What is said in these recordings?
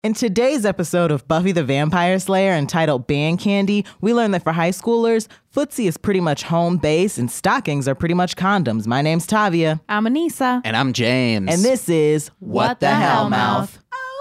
In today's episode of Buffy the Vampire Slayer entitled Band Candy, we learn that for high schoolers, footsie is pretty much home base and stockings are pretty much condoms. My name's Tavia. I'm Anissa. And I'm James. And this is What the Hell Mouth.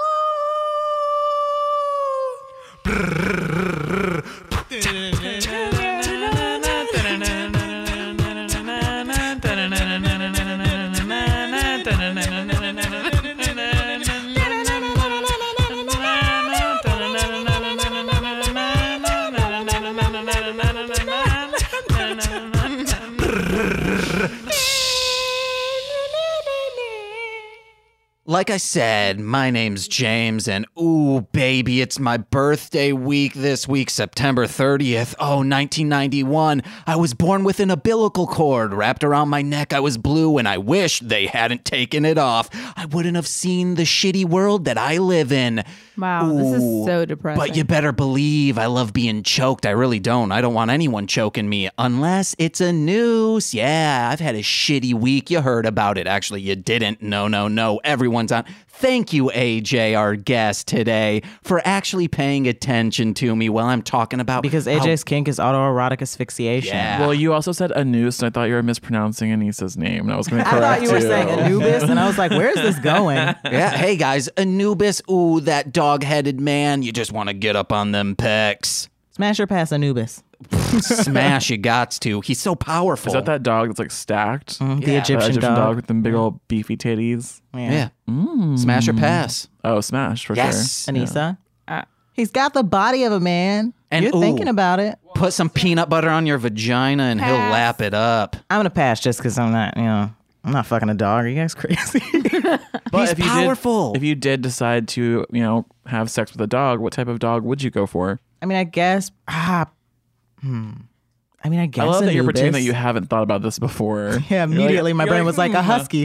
Like I said, my name's James, and ooh, baby, it's my birthday week this week, September 30th. Oh, 1991. I was born with an umbilical cord wrapped around my neck. I was blue, and I wish they hadn't taken it off. I wouldn't have seen the shitty world that I live in. Wow, this is so depressing. But you better believe I love being choked. I really don't. I don't want anyone choking me unless it's a noose. Yeah, I've had a shitty week. You heard about it. Actually, you didn't. No. Everyone's on. Thank you, AJ, our guest today, for actually paying attention to me while I'm talking about... Because AJ's kink is autoerotic asphyxiation. Yeah. Well, you also said Anus, and I thought you were mispronouncing Anissa's name, and I was going to correct I thought you were saying Anubis, and I was like, where's this going? Yeah, hey guys, Anubis, ooh, that dog-headed man, you just want to get up on them pecs. Smash or pass Anubis? Smash, you gots to. He's so powerful. Is that dog that's like stacked? The Yeah, Egyptian, Egyptian dog dog. with them big old beefy titties. Yeah. Smash or pass. Oh, smash for Yes. sure. Anissa? He's got the body of a man. And You're ooh. thinking about it. Put some peanut butter on your vagina and he'll Pass. lap it up. I'm going to pass just because I'm not fucking a dog. Are you guys crazy? But He's if you powerful. if you did decide to, have sex with a dog, what type of dog would you go for? I mean, I guess. I guess I love that you're Anubis. pretending that you haven't thought about this before. Yeah, immediately my brain was like a "Hmm." husky.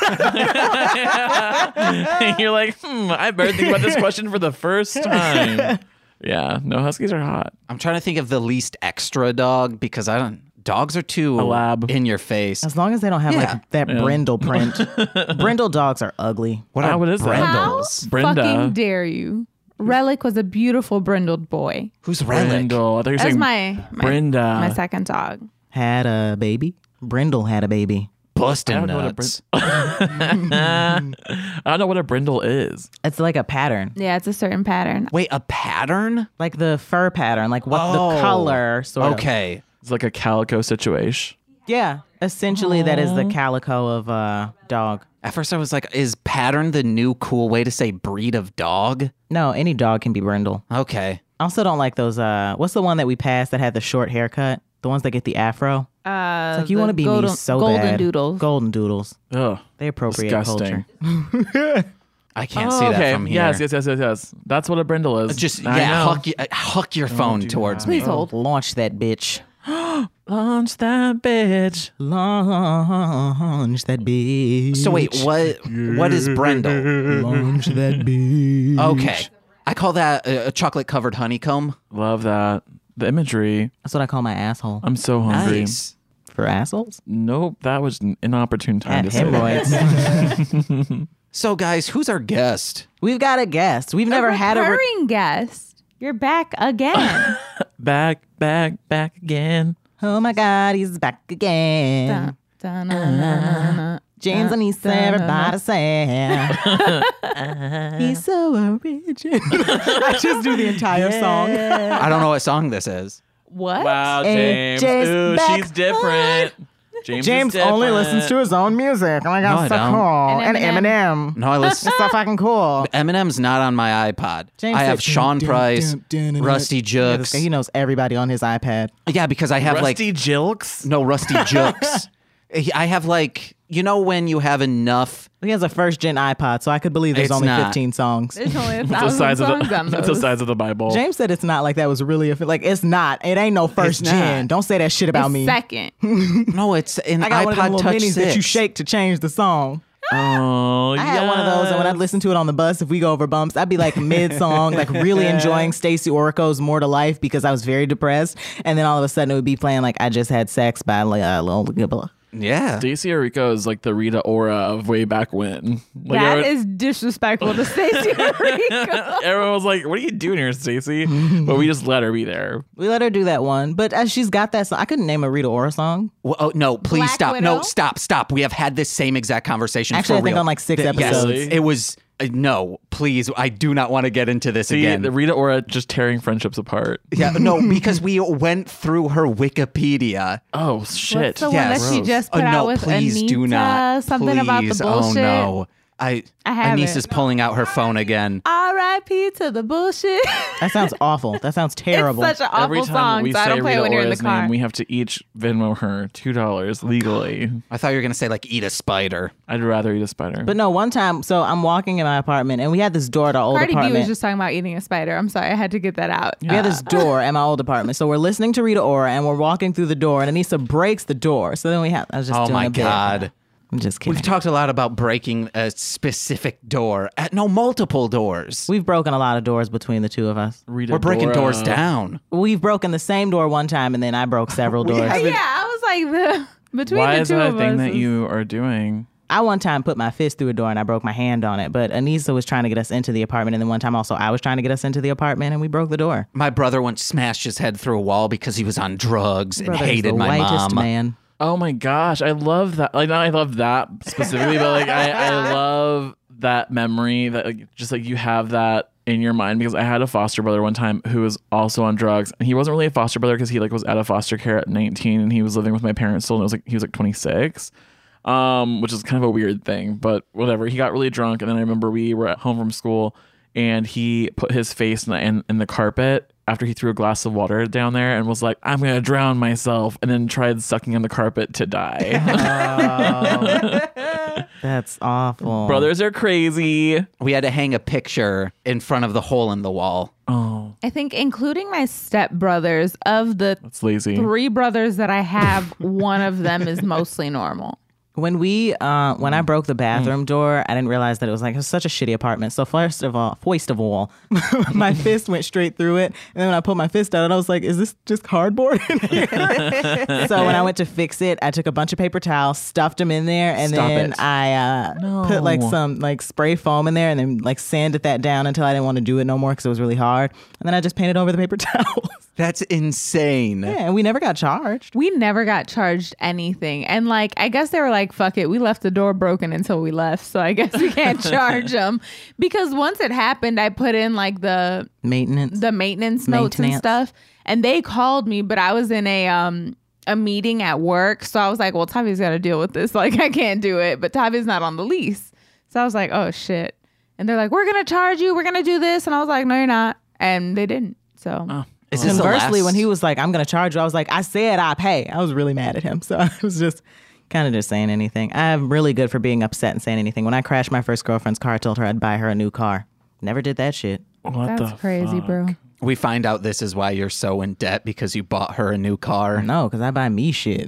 You're like, I better think about this question for the first time. Yeah, no, huskies are hot. I'm trying to think of the least extra dog because dogs are too A lab. in your face. As long as they don't have Yeah. like that brindle print. Brindle dogs are ugly. What are what is that? brindles? How Brenda. fucking dare you? Relic was a beautiful brindled boy. Who's Relic? Brindle. I thought you were That's saying my Brenda. my second dog. Had a baby. Brindle had a baby. Busting I don't know what a nuts. I don't know what a brindle is. It's like a pattern. Yeah, it's a certain pattern. Wait, a pattern? Like the fur pattern. Like what the color sort of. Okay. It's like a calico situation. Yeah. Essentially that is the calico of a dog. At first I was like, is pattern the new cool way to say breed of dog? No, any dog can be brindle. Okay. I also don't like those what's the one that we passed that had the short haircut? The ones that get the afro? It's like you want to be me so golden bad. doodles. Golden doodles. Ugh. They appropriate Disgusting. culture. I can't see that from here. Yes. That's what a brindle is. Just, I know. huck your phone towards me. Please hold. Launch that bitch. Launch that bitch. Launch that bitch. So wait, what is Brindle? Launch that bitch. Okay. I call that a chocolate-covered honeycomb. Love that. The imagery. That's what I call my asshole. I'm so hungry. Nice. For assholes? Nope, that was an inopportune time At to say that. hemorrhoids. So guys, who's our guest? We've got a guest. We've never had a... recurring guest. You're back again. Back again. Oh my God, he's back again. Dun, dun, dun, dun, dun. James Anissa, everybody say. He's so original. I just do the entire song. I don't know what song this is. What? Wow, James. AJ's Ooh, back. she's different. James only listens to his own music. Oh my God, No, I so don't. cool. And And Eminem. No, I listen. It's so fucking cool. Eminem's not on my iPod. James I have said, Sean Price, Rusty Yeah, this guy, he Jooks. knows everybody on his iPad. Yeah, because I have Rusty Jilks. no Rusty Jooks. I have when you have enough. He has a first gen iPod, so I could believe there's It's only not. 15 songs. There's only It's the 1,000 size of songs the. on It's the those. size of the Bible. James said it's not like that was really like it's not. It ain't no first It's gen. not. Don't say that shit about It's me. second. No, it's an I got one of them iPod little Touch minis 6. that you shake to change the song. Oh, I had one of those, and when I'd listen to it on the bus, if we go over bumps, I'd be like mid-song, like really enjoying Stacey Orko's "More to Life" because I was very depressed, and then all of a sudden it would be playing like "I Just Had Sex" by Lil Gibla. Yeah. Stacey Orico is like the Rita Ora of way back when. Like, That is disrespectful to Stacey Orico. everyone was like, "What are you doing here, Stacey?" But we just let her be there. We let her do that one, but as she's got that song, I couldn't name a Rita Ora song. Well, oh, no, please Black stop. Widow? No, stop. We have had this same exact conversation Actually, for I think real. on like 6 Yes, episodes. Really? it was. No, please. I do not want to get into this See, again. the Rita Ora just tearing friendships apart. Yeah, no, because we went through her Wikipedia. Oh shit! What's the one Yes. that she just put Oh, out no, with please Anita? do not. Something about the Please. bullshit. Oh no. I have Anise it. is pulling out her phone again. R.I.P. to the bullshit. That sounds awful. That sounds terrible. It's such an Every awful time song, we so I say don't play Rita it when you're in the Ora's car. name, we have to each Venmo her $2 legally. I thought you were going to say like eat a spider. I'd rather eat a spider. But no, one time, so I'm walking in my apartment, and we had this door at our old Cardi B apartment. was just talking about eating a spider. I'm sorry, I had to get that out. We had this door at my old apartment. So we're listening to Rita Ora, and we're walking through the door, and Anissa breaks the door. So then I was just Oh doing my a bit. God. I'm just kidding. We've talked a lot about breaking a specific door. No, multiple doors. We've broken a lot of doors between the two of us. Rita We're breaking Dora. doors down. We've broken the same door one time, and then I broke several doors. haven't- Yeah, I was like, between Why the is two that a of thing us that is- you are doing? I one time put my fist through a door and I broke my hand on it, but Anissa was trying to get us into the apartment, and then one time also I was trying to get us into the apartment, and we broke the door. My brother once smashed his head through a wall because he was on drugs and Brother's hated the my whitest mom. man. Oh my gosh, I love that. Like, not I love that specifically, but like I love that memory that like, just like you have that in your mind, because I had a foster brother one time who was also on drugs, and he wasn't really a foster brother because he like was out of foster care at 19 and he was living with my parents still, and it was like he was like 26. Which is kind of a weird thing, but whatever. He got really drunk, and then I remember we were at home from school, and he put his face in the carpet after he threw a glass of water down there and was like, "I'm gonna drown myself," and then tried sucking on the carpet to die. That's awful. Brothers are crazy. We had to hang a picture in front of the hole in the wall. Oh, I think including my stepbrothers, of the that's lazy. 3 brothers that I have, one of them is mostly normal. When I broke the bathroom door, I didn't realize that it was such a shitty apartment. So first of all, my fist went straight through it. And then when I put my fist out, I was like, is this just cardboard in here? So when I went to fix it, I took a bunch of paper towels, stuffed them in there, and Stop then it. I put like some like spray foam in there, and then like sanded that down until I didn't want to do it no more because it was really hard. And then I just painted over the paper towels. That's insane. Yeah, and we never got charged. We never got charged anything. And like, I guess they were like, fuck it. We left the door broken until we left. So I guess we can't charge them. Because once it happened, I put in like the Maintenance. maintenance notes and Maintenance. stuff. And they called me, but I was in a meeting at work. So I was like, well, Tavi's got to deal with this. Like, I can't do it. But Tavi's not on the lease. So I was like, oh shit. And they're like, we're going to charge you. We're going to do this. And I was like, no, you're not. And they didn't. So Is this the Conversely, last- when he was like, I'm going to charge you, I was like, I said I pay. I was really mad at him. So I was just kind of just saying anything. I'm really good for being upset and saying anything. When I crashed my first girlfriend's car, I told her I'd buy her a new car. Never did that shit. What that's the crazy, fuck? bro. We find out this is why you're so in debt, because you bought her a new car. No, because I buy me shit.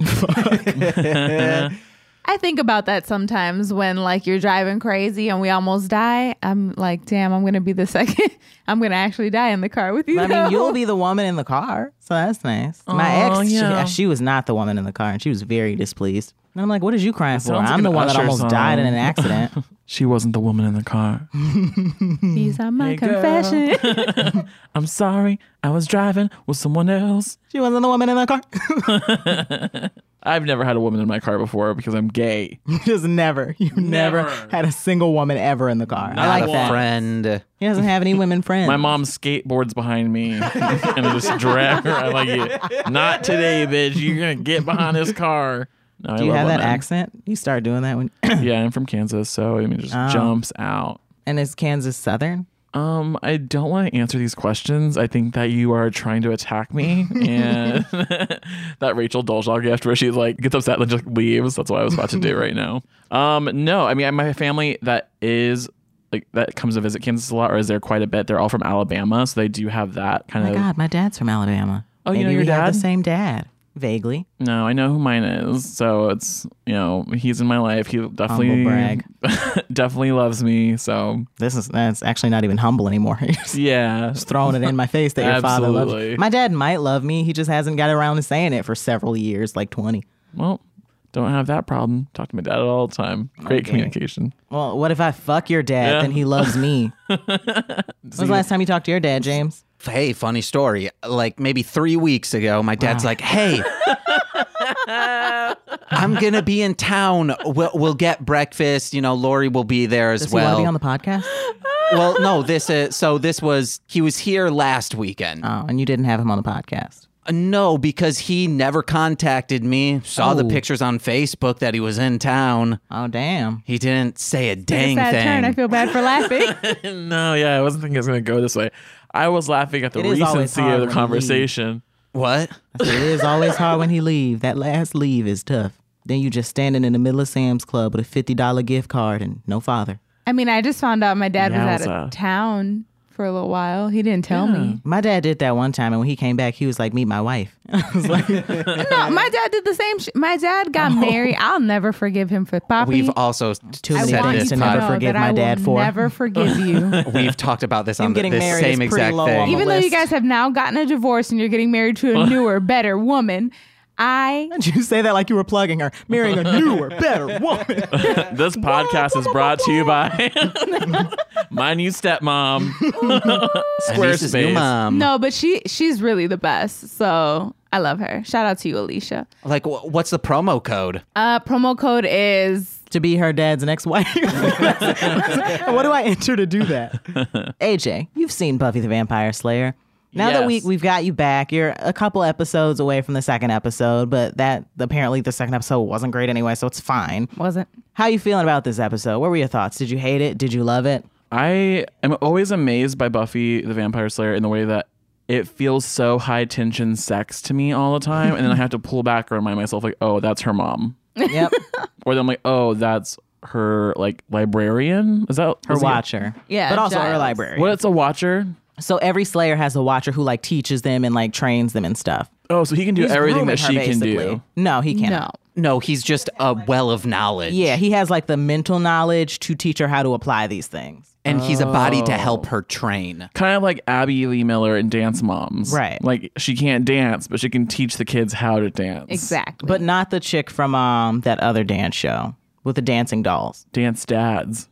I think about that sometimes when like you're driving crazy and we almost die. I'm like, damn, I'm gonna be the second. I'm gonna actually die in the car with you. I mean, though. you'll be the woman in the car. So that's nice. My Oh, ex, yeah. she was not the woman in the car, and she was very displeased. And I'm like, what is you crying for? sounds like I'm the an one that Usher almost song. died in an accident. She wasn't the woman in the car. These are my Hey, girl. confessions. I'm sorry, I was driving with someone else. She wasn't the woman in the car. I've never had a woman in my car before because I'm gay. Just never. You never Never. had a single woman ever in the car. I Not like a that. friend. He doesn't have any women friends. My mom skateboards behind me and I just drag her. I'm like, "Yeah, not today, bitch. You're gonna get behind this car." No, Do you have that accent? You start doing that when Yeah, I'm from Kansas, so I mean, it just Oh. jumps out. and is Kansas Southern? I don't want to answer these questions. I think that you are trying to attack me, and that Rachel Dolezal gift where she like gets upset and just leaves. That's what I was about to do right now. No, I mean, my family that is like that comes to visit Kansas a lot, or is there quite a bit. They're all from Alabama, so they do have that kind Oh my of. God, my dad's from Alabama. Oh, you know Maybe your we have dad? the same dad. Vaguely. No, I know who mine is. So it's, he's in my life. He definitely Humble brag. definitely loves me. So That's actually not even humble anymore. You're just yeah. throwing it in my face that your father loves Absolutely. me. My dad might love me. He just hasn't got around to saying it for several years, like 20. Well, don't have that problem. Talk to my dad all the time. Great communication. Well, what if I fuck your dad? Yeah. Then he loves me. When's the last time you talked to your dad, James? Hey, funny story. Like maybe 3 weeks ago, my dad's like, "Hey, I'm gonna be in town. We'll get breakfast. You know, Lori will be there as Does he want well." to be on the podcast? Well, no, he was here last weekend. Oh, and you didn't have him on the podcast. No, because he never contacted me. Saw the Oh. pictures on Facebook that he was in town. Oh, damn. He didn't say a dang Sad thing. turn. I feel bad for laughing. No, yeah, I wasn't thinking it was going to go this way. I was laughing at the It is always recency hard of when the you conversation. What? I said, it is always hard when he leave. That last leave is tough. Then you just standing in the middle of Sam's Club with a $50 gift card and no father. I mean, I just found out my dad was out Yowza. of town for a little while. He didn't tell me. My dad did that one time, and when he came back, he was like, meet my wife. I was like, No, my dad did the same. My dad got married. I'll never forgive him for Poppy. We've also Too I many said want things you this. to to never know forgive that my I dad will for. never forgive you. We've talked about this on getting this married same is pretty exact low on thing. the Even though you list. guys have now gotten a divorce and you're getting married to a newer, better woman, Did you say that like you were plugging her? Marrying a newer, better woman. This podcast is brought to you by my new stepmom, Anissa's new Squarespace. mom. no, but she's really the best. So I love her. Shout out to you, Alicia. Like, what's the promo code? Promo code is To be her dad's next wife. What do I enter to do that? AJ, you've seen Buffy the Vampire Slayer. Now that Yes. we've got you back, you're a couple episodes away from the second episode, but that apparently the second episode wasn't great anyway, so it's fine. wasn't. How you feeling about this episode? What were your thoughts? Did you hate it? Did you love it? I am always amazed by Buffy the Vampire Slayer in the way that it feels so high tension sex to me all the time. And then I have to pull back and remind myself, like, oh, that's her mom. Yep. Or then I'm like, oh, that's her, like, librarian? Is that Her is he- watcher. Yeah, But also her Giles. library. What, it's a watcher? So every Slayer has a watcher who like teaches them and like trains them and stuff. Oh, so he can do He's everything grooming that her, she can basically. do. No, he can't. No. No, he's just a well of knowledge. Yeah, he has like the mental knowledge to teach her how to apply these things. And he's a body to help her train. Kind of like Abby Lee Miller in Dance Moms. Right. Like, she can't dance, but she can teach the kids how to dance. Exactly. But not the chick from that other dance show with the dancing dolls. Dance dads.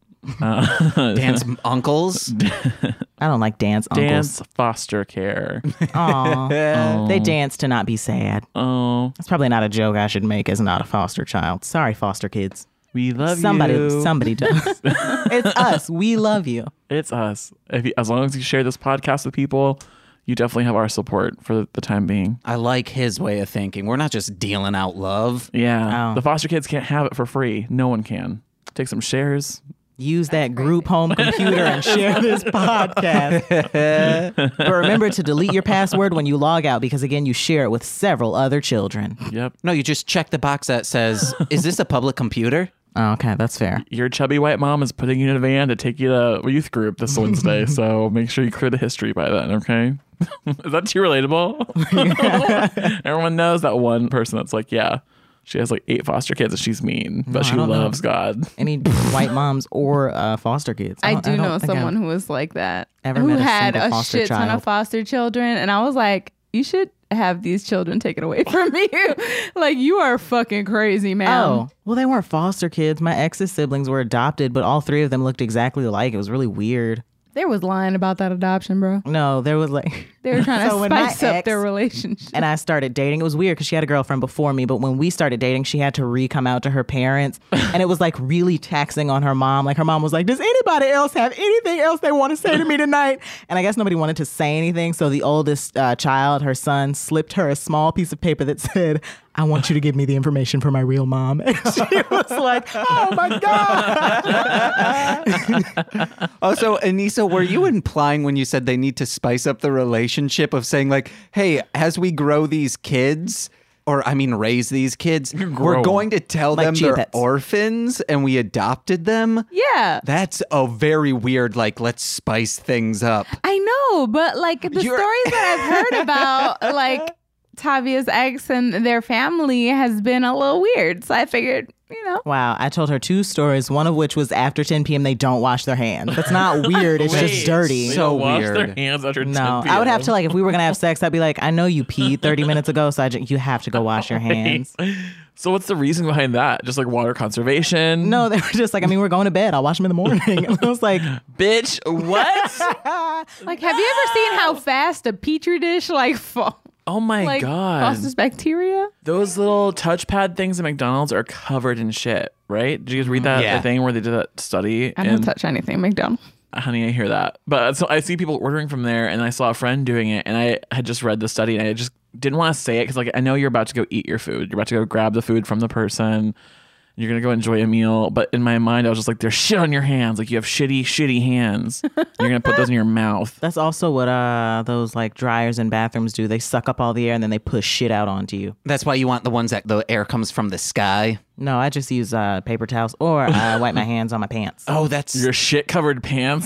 Dance uncles. I don't like dance uncles. Dance foster care. Aw. They dance to not be sad. Oh, That's probably not a joke I should make as not a foster child. Sorry, foster kids. we love Somebody you. does. It's us. We love you. It's us. As long as you share this podcast with people, you definitely have our support for the time being. I like his way of thinking. We're not just dealing out love. Yeah. Oh. The foster kids can't have it for free. No one can. Take some shares. Use that group home computer and share this podcast. But remember to delete your password when you log out because, again, you share it with several other children. Yep. No, you just check the box that says, is this a public computer? Oh, okay, that's fair. Your chubby white mom is putting you in a van to take you to youth group this Wednesday. So make sure you clear the history by then, okay? Is that too relatable? Everyone knows that one person that's like, yeah, she has like 8 foster kids and she's mean, but she I don't know. loves God. Any white moms or foster kids. I don't- do don't know think someone I've- who was like that, ever who met a had single a foster shit ton child. of foster children, and I was like, you should have these children taken away from you. Like, you are fucking crazy, man. Oh, well, they weren't foster kids. My ex's siblings were adopted, but all 3 of them looked exactly alike. It was really weird. They was lying about that adoption, bro. No, there was like... They were trying So to when my spice up ex- their relationship. And I started dating. It was weird because she had a girlfriend before me, but when we started dating, she had to re-come out to her parents. And it was like really taxing on her mom. Like her mom was like, does anybody else have anything else they want to say to me tonight? And I guess nobody wanted to say anything. So the oldest child, her son, slipped her a small piece of paper that said, I want you to give me the information for my real mom. And she was like, oh my God. Also, Anissa, were you implying when you said they need to spice up the relationship of saying like, hey, as we grow these kids, or I mean raise these kids, we're grow going to tell Like them chia they're pets. orphans and we adopted them? Yeah, That's a very weird, like, let's spice things up. I know, but like the You're- stories that I've heard about, like Tavia's ex and their family has been a little weird. So I figured, you know. Wow, I told her 2 stories, one of which was after 10 p.m. they don't wash their hands. That's not weird, it's just dirty. They So don't wash weird. their hands after 10 No, I would have to like if we were gonna have sex, I'd be like, I know you peed 30 minutes ago, so you have to go wash your hands. So what's the reason behind that? Just like water conservation? No, they were just like, I mean, we're going to bed. I'll wash them in the morning. And I was like, Bitch, what? Like, have you ever seen how fast a petri dish Oh my God. fosters bacteria? Those little touchpad things at McDonald's are covered in shit, right? Did you guys read that thing where they did that study? I don't touch anything McDonald's. Honey, I hear that. But so I see people ordering from there, and I saw a friend doing it, and I had just read the study, and I just didn't want to say it because, like, I know you're about to go eat your food. You're about to go grab the food from the person. You're going to go enjoy a meal. But in my mind, I was just like, there's shit on your hands. Like, you have shitty hands. You're going to put those in your mouth. that's also what those like dryers in bathrooms do. They suck up all the air and then they push shit out onto you. That's why you want the ones that the air comes from the sky. No, I just use paper towels or I wipe my hands on my pants. Oh, that's Your shit-covered pants.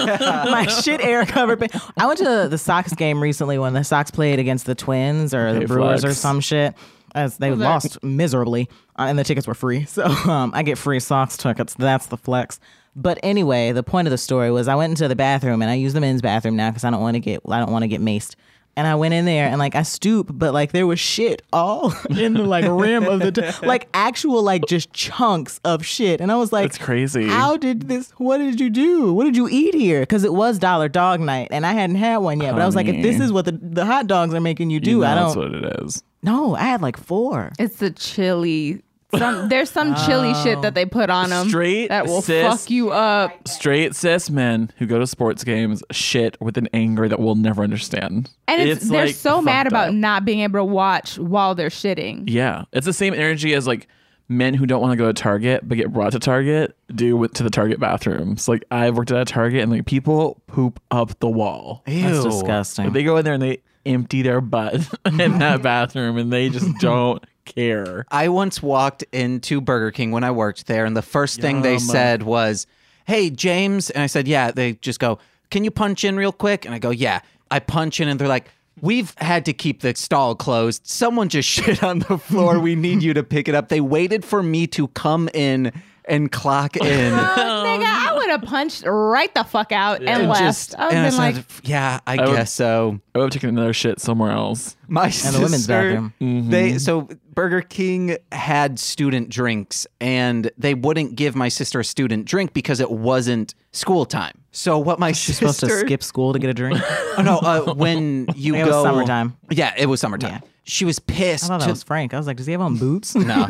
My shit air covered. I went to the Sox game recently when the Sox played against the Twins or the Okay, Brewers flex. or some shit. As they lost miserably, and the tickets were free, so I get free Sox tickets. That's the flex. But anyway, the point of the story was I went into the bathroom and I use the men's bathroom now because I don't want to get maced. And I went in there and like I stoop, but like there was shit all in the like rim of the like actual like just chunks of shit. And I was like, That's crazy. What did you do? What did you eat here? Because it was Dollar Dog Night and I hadn't had one yet. But I was like, if this is what the hot dogs are making you do, You know I that's don't. what it is. No, I had like 4. It's the chili. There's some chili shit that they put on them Straight that will cis- fuck you up. Straight cis men who go to sports games shit with an anger that we'll never understand. And they're like, so mad fucked about up. not being able to watch while they're shitting. Yeah, it's the same energy as like men who don't want to go to Target but get brought to Target to the Target bathrooms. Like I've worked at a Target and like people poop up the wall. That's Ew. disgusting. They go in there and they empty their butt in that bathroom and they just don't care. I once walked into Burger King when I worked there, and the first thing they Yum. said was, "Hey, James." And I said, "Yeah." They just go, "Can you punch in real quick?" And I go, "Yeah." I punch in, and they're like, "We've had to keep the stall closed. Someone just shit on the floor. We need you to pick it up." They waited for me to come in and clock in. Nigga, I would have punched right the fuck out and left. I would and have been I like, said, "Yeah, I would- guess so." I would have taken another shit somewhere else. My And sister, the women's bathroom. So Burger King had student drinks, and they wouldn't give my sister a student drink because it wasn't school time. So what my sister Supposed to skip school to get a drink? Oh no, when you It go was summertime. Yeah, it was summertime. Yeah. She was pissed. I thought that was Frank. I was like, does he have on boots? No.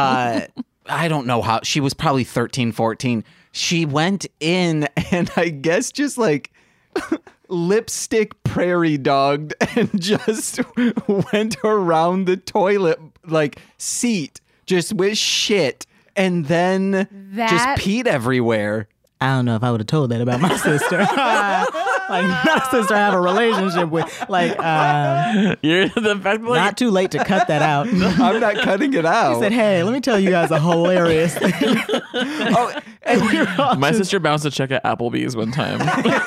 I don't know how. She was probably 13, 14. She went in and I guess just like lipstick prairie dogged and just went around the toilet like seat just with shit and then just peed everywhere. I don't know if I would have told that about my sister. Like, not a sister I have a relationship with. Like, You're the fact that like, not too late to cut that out. I'm not cutting it out. He said, hey, let me tell you guys a hilarious thing. Oh, and my sister bounced a check at Applebee's one time.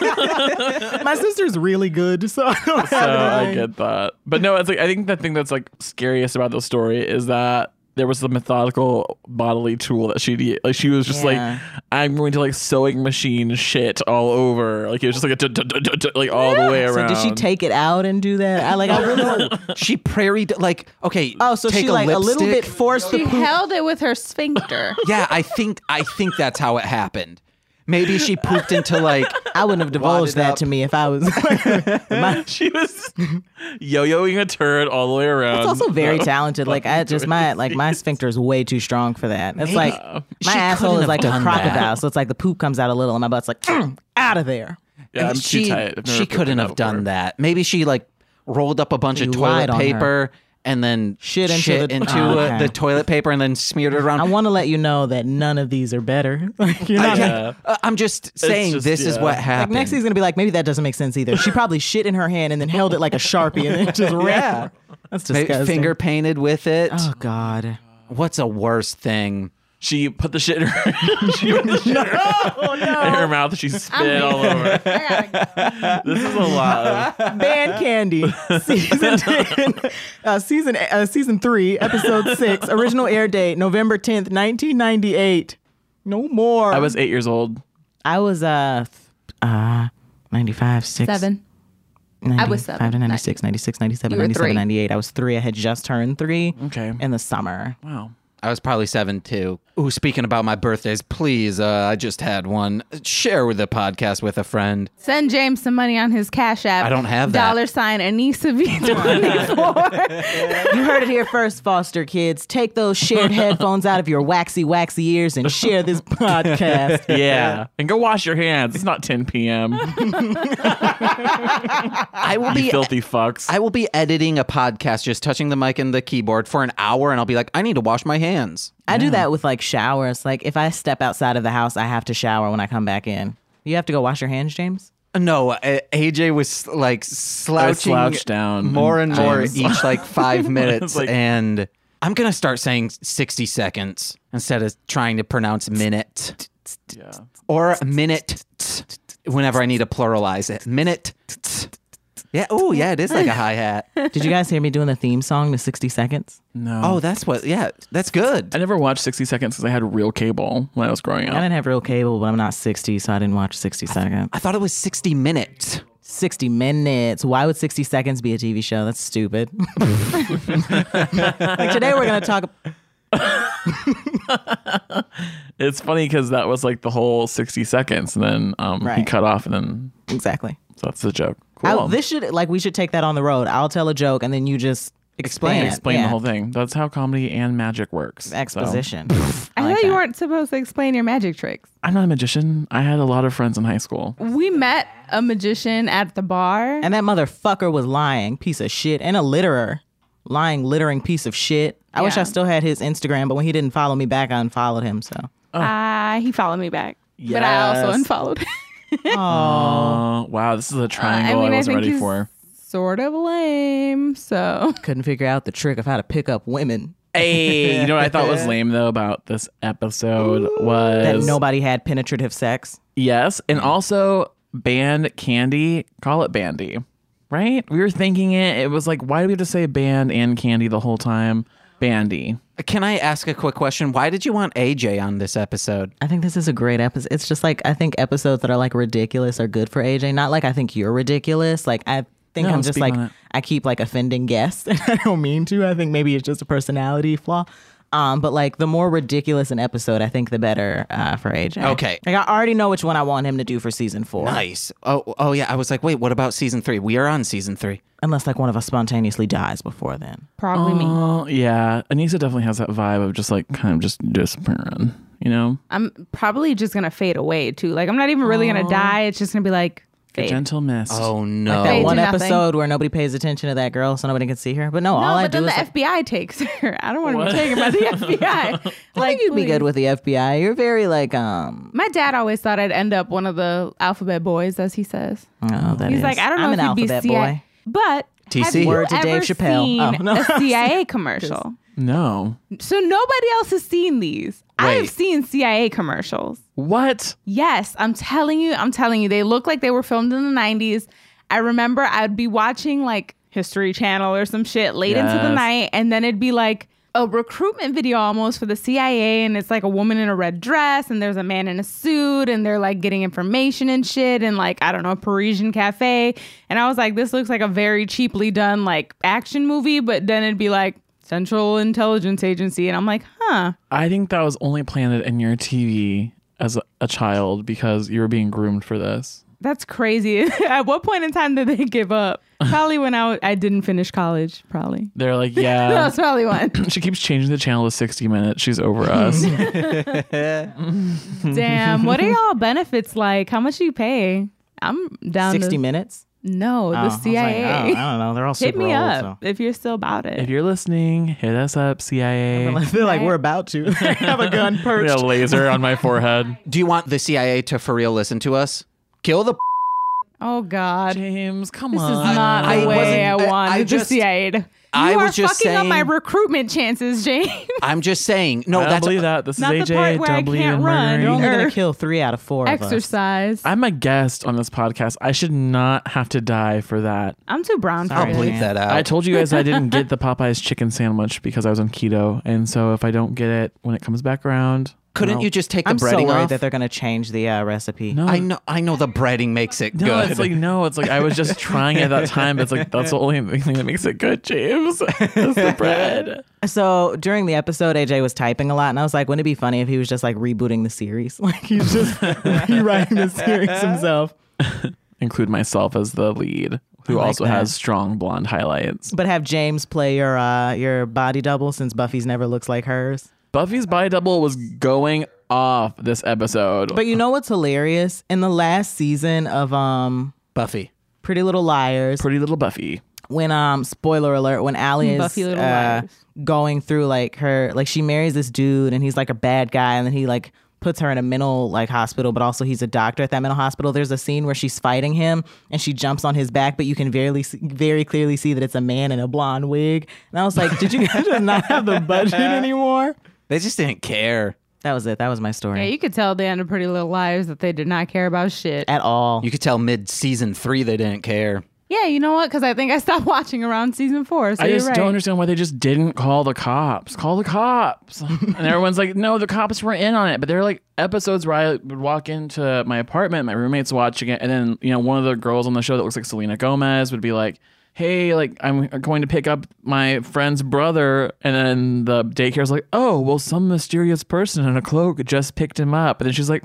My sister's really good, so I don't So have I anything. get that. But no, it's like I think the thing that's like scariest about the story is that there was the methodical bodily tool that she like. She was just Yeah. like, I'm going to like sewing machine shit all over. Like it was just like like all the way So around. did she take it out and do that? I really no, she prairie like okay. Oh, so take she like a little lipstick. bit forced the she poop. held it with her sphincter. Yeah, I think that's how it happened. Maybe she pooped into like I wouldn't have divulged wadded that up. to me if I was. She was yo-yoing a turd all the way around. It's also very talented. Like I just my sphincter is way too strong for that. It's like my She asshole couldn't is like a have done crocodile, that. so it's like the poop comes out a little, and my butt's like out of there. Yeah, I'm she too tight. I've never she pooped couldn't in have that done before. that. Maybe she like rolled up a bunch You of lied toilet on her. paper and then Shit into the- Oh, okay. the toilet paper and then smeared it around. I want to let you know that none of these are better. Like, you're not. Yeah. I'm just saying just- this is yeah. what Like happened. next he's gonna be like, maybe that doesn't make sense either. She probably shit in her hand and then held it like a Sharpie and then just ran. Yeah. That's Maybe disgusting. finger painted with it. Oh God. What's a worse thing? She put the shit in her, she put the shit in her mouth. She spit all over. This is a lot. Band Candy, season 10, season 3, episode 6, original air date November 10th, 1998. No more. I was 8 years old. I was 95, 6. 7. I was 7. 95 to 96, 96, 97, You were 97, 3. 98. I was 3. I had just turned 3 Okay. in the summer. Wow. I was probably 7 too. Ooh, speaking about my birthdays, please, I just had one. Share with the podcast with a friend. Send James some money on his Cash App. I don't have that. $sign Anissa V24. You heard it here first, foster kids. Take those shared headphones out of your waxy ears and share this podcast. Yeah. And go wash your hands. It's not 10 p.m. I will You be filthy fucks. I will be editing a podcast, just touching the mic and the keyboard for an hour, and I'll be like, I need to wash my hands. I do that with like showers. Like if I step outside of the house, I have to shower when I come back in. You have to go wash your hands, James? No, AJ was like slouching slouched down more and more James. each like 5 minutes, like- and I'm gonna start saying 60 seconds instead of trying to pronounce minute Yeah. or minute whenever I need to pluralize it. Minute. Yeah. Oh, yeah. It is like a hi hat. Did you guys hear me doing the theme song to 60 Seconds? No. Oh, that's what. Yeah, that's good. I never watched 60 Seconds because I had real cable when I was growing I up. didn't have real cable, but I'm not 60, so I didn't watch 60 Seconds. I thought it was 60 minutes. 60 minutes. Why would 60 Seconds be a TV show? That's stupid. Like today we're going to talk. It's funny because that was like the whole 60 seconds, and then he Right. cut off, and then Exactly. so that's the joke. Cool. We should take that on the road. I'll tell a joke and then you just explain Explain the whole thing. That's how comedy and magic works. So, Exposition. I like thought you that. weren't supposed to explain your magic tricks. I'm not a magician. I had a lot of friends in high school. We met a magician at the bar. And that motherfucker was lying, piece of shit, and a litterer. Lying, littering piece of shit. I wish Yeah. I still had his Instagram, but when he didn't follow me back, I unfollowed him. So, He followed me back. But I also Yes. unfollowed. Oh, wow. This is a triangle I wasn't ready he's for. sort of lame. So couldn't figure out the trick of how to pick up women. Hey, you know what I thought was lame though about this episode was That nobody had penetrative sex. yes, and also band candy, call it bandy, right? We were thinking it was like, why do we have to say band and candy the whole time? Bandy. Can I ask a quick question? Why did you want AJ on this episode? I think this is a great episode. It's just like, I think episodes that are like ridiculous are good for AJ. Not like I think you're ridiculous. Like, I think No, I'm just speak like, on it. I keep like offending guests. And I don't mean to. I think maybe it's just a personality flaw. But like the more ridiculous an episode, I think the better for AJ. Okay. Like I already know which one I want him to do for season 4. Nice. Oh yeah. I was like, wait, what about season 3? We are on season 3. Unless like one of us spontaneously dies before then. probably me. Oh, yeah. Anissa definitely has that vibe of just like kind of just disappearing, you know? I'm probably just gonna fade away too. Like I'm not even really gonna die. It's just gonna be like A fade. gentle mist. Oh no. That Fade one to nothing. episode where nobody pays attention to that girl so nobody can see her. But no, No, all I but do then is the like, FBI takes her. I don't want to What? be taken by the FBI. I Like think you'd be please. good with the FBI. You're very like My dad always thought I'd end up one of the alphabet boys, as he says. oh, that He's is- like, I don't know I'm if an you'd be alphabet CIA. boy. But TC. have you Word to ever Dave Chappelle. seen Oh, no. a CIA commercial? No. So nobody else has seen these. I've Wait. seen CIA commercials. What? Yes, I'm telling you, they look like they were filmed in the 90s. I remember I'd be watching like History Channel or some shit late into the Yes. night, and then it'd be like a recruitment video almost for the CIA, and it's like a woman in a red dress, and there's a man in a suit, and they're like getting information and shit, and like, I don't know, a Parisian cafe. And I was like, this looks like a very cheaply done like action movie, but then it'd be like Central Intelligence Agency, and I'm like, huh. I think that was only planted in your TV as a child because you were being groomed for this. That's crazy. At what point in time did they give up? Probably when I didn't finish college, probably. They're like, yeah. That's probably when. She keeps changing the channel to 60 Minutes. She's over us. Damn. What are y'all benefits like? How much do you pay? I'm down 60 to... minutes. No, Oh, I the was like, CIA. oh, I don't know. They're all Hit super me old. up if you're still about it. If you're listening, hit us up, CIA. I feel like we're about to have a gun Put perched. a laser on my forehead. Do you want the CIA to for real listen to us? Kill the. Oh, God. James, come This is on. not I the way I wasn't- wanted I the just- CIA to... I You was are just fucking up my saying- recruitment chances, James. I'm just saying. No, I don't that's believe that. This Not the is AJ. part where I Don't believe can't in run. murdering. You're only going Or to kill 3 out of 4 of us. Exercise. I'm a guest on this podcast. I should not have to die for that. I'm too brown for I'll it. bleep man. that out. I told you guys I didn't get the Popeyes chicken sandwich because I was on keto. And so if I don't get it when it comes back around, Couldn't you just take the I'm so breading worried off? that they're gonna change the recipe. No. I know the breading makes it No, good. it's like I was just trying at that time. But it's like that's the only thing that makes it good, James. It's the bread. So during the episode, AJ was typing a lot, and I was like, wouldn't it be funny if he was just like rebooting the series? Like he's just rewriting the series himself. Include myself as the lead, who I like also that. has strong blonde highlights. But have James play your body double since Buffy's never looks like hers. Buffy's body double was going off this episode. But you know what's hilarious? In the last season of Buffy. Pretty Little Liars, Pretty Little Buffy. when spoiler alert, when Allie is Buffy Little Liars. going through like her, like she marries this dude and he's like a bad guy, and then he like puts her in a mental like hospital, but also he's a doctor at that mental hospital. There's a scene where she's fighting him and she jumps on his back, but you can very clearly see that it's a man in a blonde wig. And I was like, did you guys just not have the budget anymore? They just didn't care. That was it. That was my story. Yeah, you could tell at the end of Pretty Little Liars that they did not care about shit. At all. You could tell mid-season 3 they didn't care. Yeah, you know what? Because I think I stopped watching around season 4. So I you're just right. don't understand why they just didn't call the cops. Call the cops. And everyone's like, no, the cops were in on it. But there are like episodes where I would walk into my apartment, my roommate's watching it, and then, you know, one of the girls on the show that looks like Selena Gomez would be like, hey, like, I'm going to pick up my friend's brother. And then the daycare's like, oh, well, some mysterious person in a cloak just picked him up. And then she's like,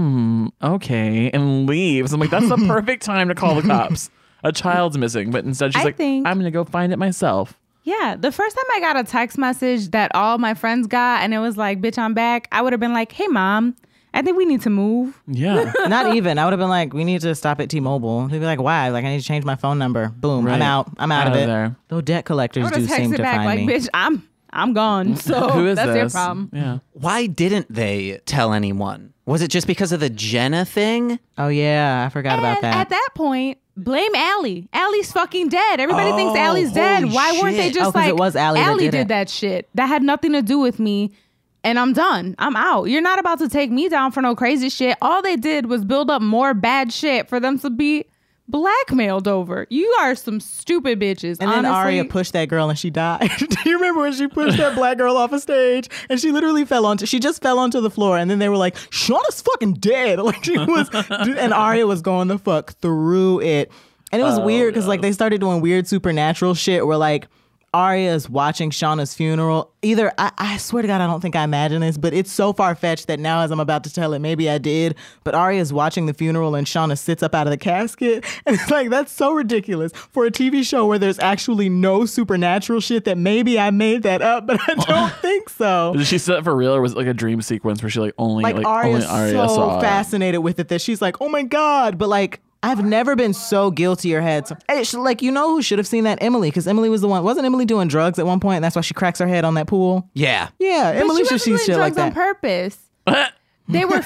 okay, and leaves. I'm like, that's the perfect time to call the cops. A child's missing, but instead she's I like, think- I'm gonna go find it myself. Yeah, the first time I got a text message that all my friends got and it was like, bitch, I'm back, I would have been like, hey, mom, I think we need to move. Yeah. Not even. I would have been like, we need to stop at T-Mobile. They'd be like, why? Like, I need to change my phone number. Boom. Right. I'm out. I'm out of it. there. Though debt I collectors would do have seem texted to back find like, me. bitch, I'm gone. So Who is that's this? their problem. Yeah. Why didn't they tell anyone? Was it just because of the Jenna thing? Oh, yeah. I forgot about And that. at that point, blame Allie. Allie's fucking dead. Everybody thinks Oh, Allie's dead. holy Why weren't they shit. just 'cause like, it was Allie that did it. that shit. That had nothing to do with me. And I'm done. I'm out. You're not about to take me down for no crazy shit. All they did was build up more bad shit for them to be blackmailed over. You are some stupid bitches. And then honestly. Arya pushed that girl and she died. Do you remember when she pushed that black girl off a stage and she literally she just fell onto the floor, and then they were like, Shauna's fucking dead. Like she was, and Arya was going the fuck through it. And it was weird because like they started doing weird supernatural shit where like Arya is watching Shauna's funeral. Either, I swear to God, I don't think I imagined this, but it's so far-fetched that now as I'm about to tell it, maybe I did. But Arya's watching the funeral and Shauna sits up out of the casket. And it's like, that's so ridiculous for a TV show where there's actually no supernatural shit that maybe I made that up, but I don't think so. Did she set it for real, or was it like a dream sequence where she like only Like only Arya's Arya so saw it? fascinated with it that she's like, oh my God. But like, I've never been so guilty or had like, you know who should have seen that? Emily, because Emily was the one. Wasn't Emily doing drugs at one point? And that's why she cracks her head on that pool. Yeah. Yeah, But Emily she should see wasn't shit doing like drugs on that. purpose. They were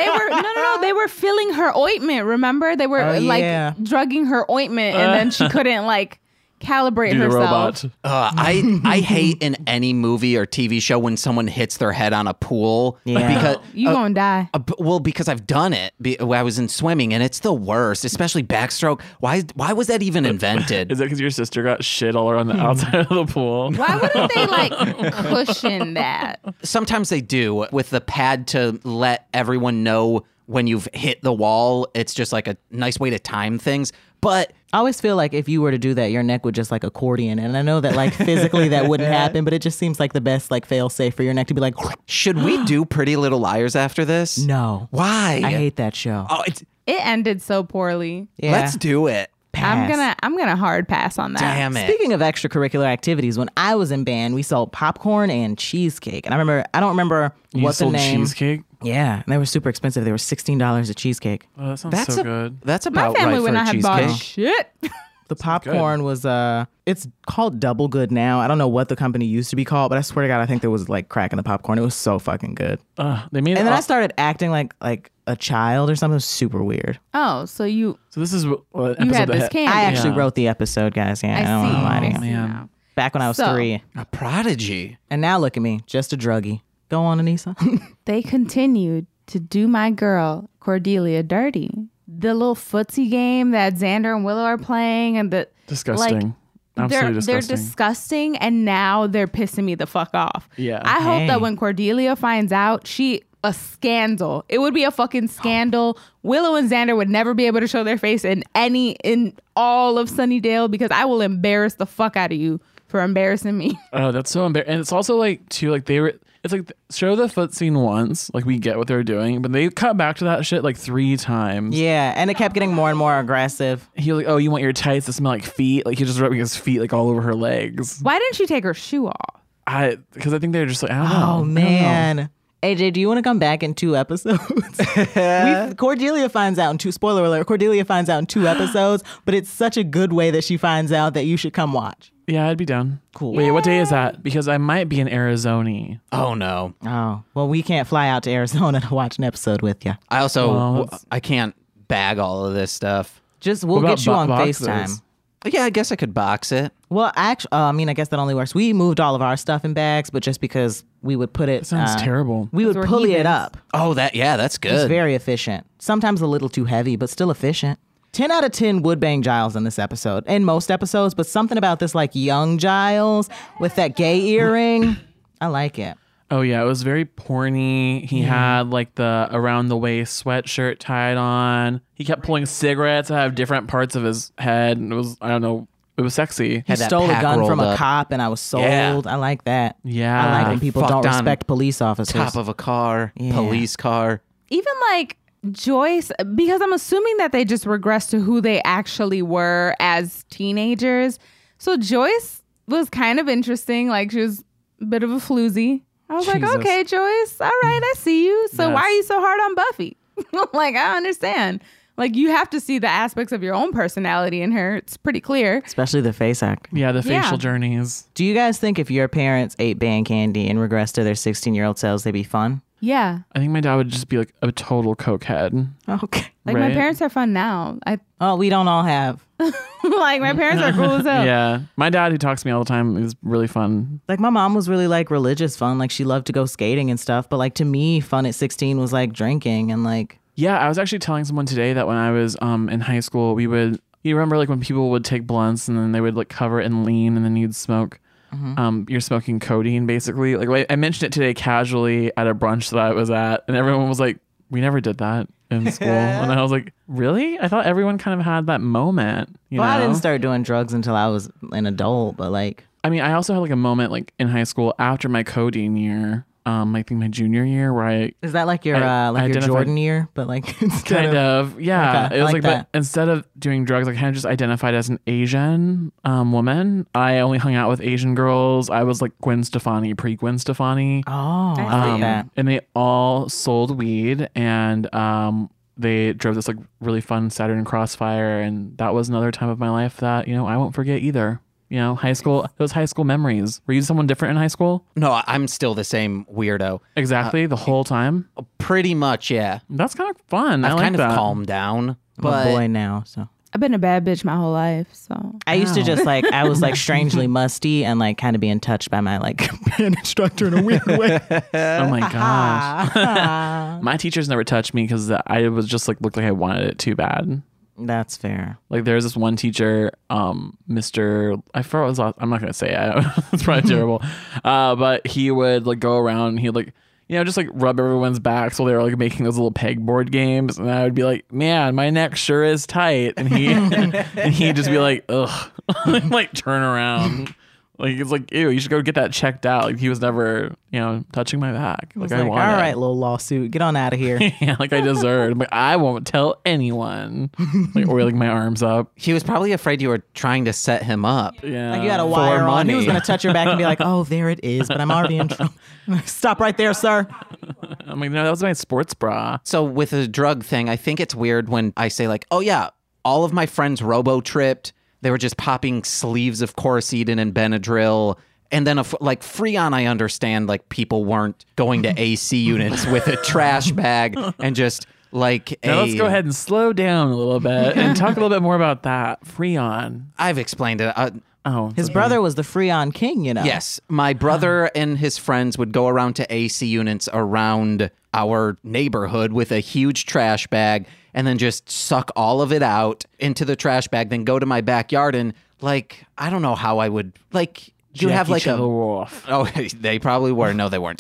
they were filling her ointment. Remember, they were Oh, like yeah. drugging her ointment, and then she couldn't like calibrate Do the herself. robot. I hate in any movie or TV show when someone hits their head on a pool. Yeah. Because, You gonna die? well, because I've done it. When I was in swimming, and it's the worst, especially backstroke. Why was that even invented? Is it because your sister got shit all around the outside of the pool? Why wouldn't they like cushion that? Sometimes they do with the pad to let everyone know when you've hit the wall. It's just like a nice way to time things. But I always feel like if you were to do that, your neck would just like accordion. And I know that like physically that wouldn't happen, but it just seems like the best like fail safe for your neck to be like, should we do Pretty Little Liars after this? no. Why? I hate that show. Oh, It ended so poorly. Yeah. let's do it. Pass. I'm gonna hard pass on that. Damn it. Speaking of extracurricular activities, when I was in band, we sold popcorn and cheesecake. And I don't remember You what the sold name. cheesecake? Yeah, and they were super expensive. They were $16 a cheesecake. Oh, that sounds so good. That's My about family right would for a not have bought cheesecake. shit. The popcorn was it's called Double Good now. I don't know what the company used to be called, but I swear to God, I think there was like crack in the popcorn. It was so fucking good. They made And it. then I started acting like a child or something. It was super weird. Oh, so you So this is what episode had that this hit- candy. I actually Yeah. wrote the episode, guys. Yeah, I I don't want to lie to see. you. I see man. now. Back when I was So- 3. A prodigy. And now look at me, just a druggie. Go on, Anissa. They continued to do my girl Cordelia dirty. The little footsie game that Xander and Willow are playing, and the Disgusting. Absolutely they're disgusting. disgusting, and now they're pissing me the fuck off. Yeah. I hope Hey. that when Cordelia finds out, she a scandal. It would be a fucking scandal. Willow and Xander would never be able to show their face in all of Sunnydale because I will embarrass the fuck out of you for embarrassing me. Oh, that's so embarrassing. And it's also like, too, like it's like show the foot scene once, like we get what they're doing, but they cut back to that shit like 3 times. Yeah, and it kept getting more and more aggressive. He was like, oh, you want your tights to smell like feet? Like he was just rubbing his feet like all over her legs. Why didn't she take her shoe off? Because I think they're just like, I don't know. Oh, man. AJ, do you want to come back in 2 episodes? Cordelia finds out spoiler alert, Cordelia finds out in 2 episodes, but it's such a good way that she finds out that you should come watch. Yeah, I'd be down. Cool. Wait, what day is that? Because I might be in Arizona. Oh no. Oh, well, we can't fly out to Arizona to watch an episode with you. I also Well, I can't bag all of this stuff. We'll What get you about on boxes? FaceTime. Yeah, I guess I could box it. Well, actually, I guess that only works. We moved all of our stuff in bags, but just because we would put it... That sounds terrible. We would Those were pulley it heathens. up. Oh, that's It's good. very efficient. Sometimes a little too heavy, but still efficient. 10 out of 10 would bang Giles in this episode. In most episodes, but something about this like young Giles with that gay earring. I like it. Oh yeah, it was very porny. He had like the around the waist sweatshirt tied on. He kept pulling cigarettes out of different parts of his head, and it was, I don't know, it was sexy. He Had that stole a pack gun from rolled a up. cop and I was sold. Yeah. I like that. Yeah. I like when people don't Fucked on respect police officers. Top of a car, Yeah. police car. Even like Joyce, because I'm assuming that they just regressed to who they actually were as teenagers. So Joyce was kind of interesting. Like she was a bit of a floozy. I was like, Jesus. okay, Joyce, all right, I see you. So Yes. why are you so hard on Buffy? Like, I understand. Like, you have to see the aspects of your own personality in her. It's pretty clear. Especially the face act. Yeah, the Yeah. facial journeys. Do you guys think if your parents ate band candy and regressed to their 16-year-old selves, they'd be fun? Yeah. I think my dad would just be like a total cokehead. Okay. Like, my Right. parents are fun now. Oh, we don't all have. Like, my parents are cool as hell. Yeah. My dad, who talks to me all the time, is really fun. Like, my mom was really, like, religious fun. Like, she loved to go skating and stuff. But, like, to me, fun at 16 was, like, drinking and, like... Yeah, I was actually telling someone today that when I was in high school, you remember like when people would take blunts and then they would like cover it in lean and then you'd smoke. You're smoking codeine basically. Like I mentioned it today casually at a brunch that I was at, and everyone was like, "We never did that in school." And I was like, "Really? I thought everyone kind of had that moment." You Well, know? I didn't start doing drugs until I was an adult, but, like... I mean, I also had like a moment like in high school after my codeine year. I think my junior year where I Is that like your I your identified- Jordan year? But, like, instead kind of yeah Okay, it was I like, like but instead of doing drugs I kind of just identified as an Asian woman. I only hung out with Asian girls. I was like Gwen Stefani, pre-Gwen Stefani. Oh, I I like see. that. And they all sold weed, and they drove this like really fun Saturn Crossfire, and that was another time of my life that I won't forget either. High school, those high school memories. Were you someone different in high school? No, I'm still the same weirdo. Exactly, the whole time. Pretty much, yeah. That's kind of fun. I I've like kind that. of calmed down. I'm But a boy now, so... I've been a bad bitch my whole life, so. I used to Ow. just like I was like strangely musty and like kind of being touched by my like band instructor in a weird way. Oh my gosh. My teachers never touched me because I was just like looked like I wanted it too bad. That's fair. Like there's this one teacher, Mr. I forgot what his last, I'm not gonna say it. It's probably terrible. But he would like go around and he'd like just like rub everyone's backs while they were like making those little pegboard games, and I would be like, man, my neck sure is tight, and he'd just be like, ugh, like turn around. Like it's like, ew, you should go get that checked out. Like he was never, touching my back. It's Like I like, all wanted. right, little lawsuit, get on out of here. Yeah, like I deserved. I'm like, I won't tell anyone. Like oiling my arms up. he was probably afraid you were trying to set him up. Yeah. Like you had a wire on. He was money. gonna touch your back and be like, "Oh, there it is," but I'm already in trouble. Stop right there, sir. I'm like, no, that was my sports bra. So with the drug thing, I think it's weird when I say like, oh yeah, all of my friends robo-tripped. They were just popping sleeves of Coricidin and Benadryl. And then like Freon, I understand like people weren't going to AC units with a trash bag and just like Now let's go ahead and slow down a little bit and talk a little bit more about that. Freon. I've explained it. Oh, His brother was the Freon King, Yes, my brother and his friends would go around to AC units around our neighborhood with a huge trash bag and then just suck all of it out into the trash bag, then go to my backyard and like, I don't know how I would like, you have like Jackie Wolf. oh, they probably were. No, they weren't.